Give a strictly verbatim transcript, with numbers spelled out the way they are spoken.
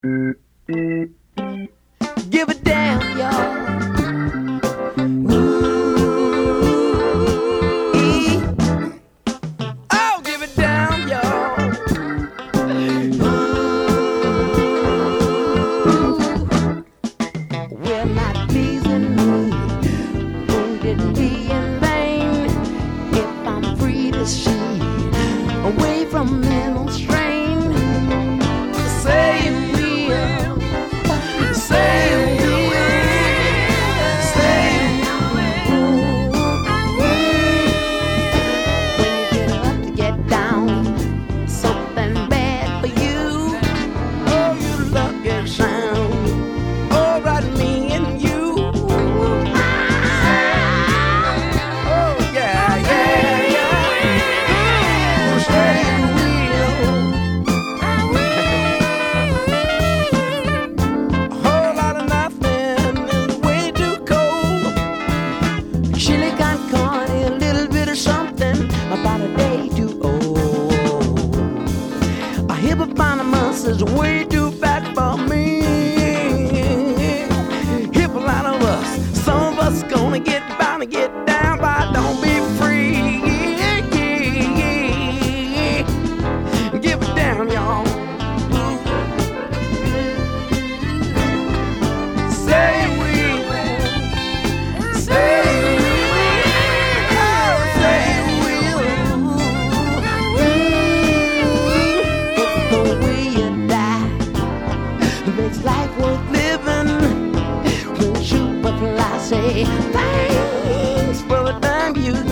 Give it down, y'all. Oh, give it down, y'all. We're not pleasing me. Won't it be in vain if I'm free to see away from mental strain? Say it will. Say it will. Say it will. When you get up to get down, something bad for you. Oh, you lucky sound. All right, me and you. Oh, yeah, yeah, yeah. Say it will. A whole lot of nothing is way too cold. Chili con carne, a little bit of something about a day too old. A hippopotamus is way too fat for me. Hip a lot of us, some of us gonna get bound to get down, but don't be free. Give it down, y'all. Say we will. Say we will. Oh, say we will. It's the way you die that makes life worth living. When Superfly say thanks for the time you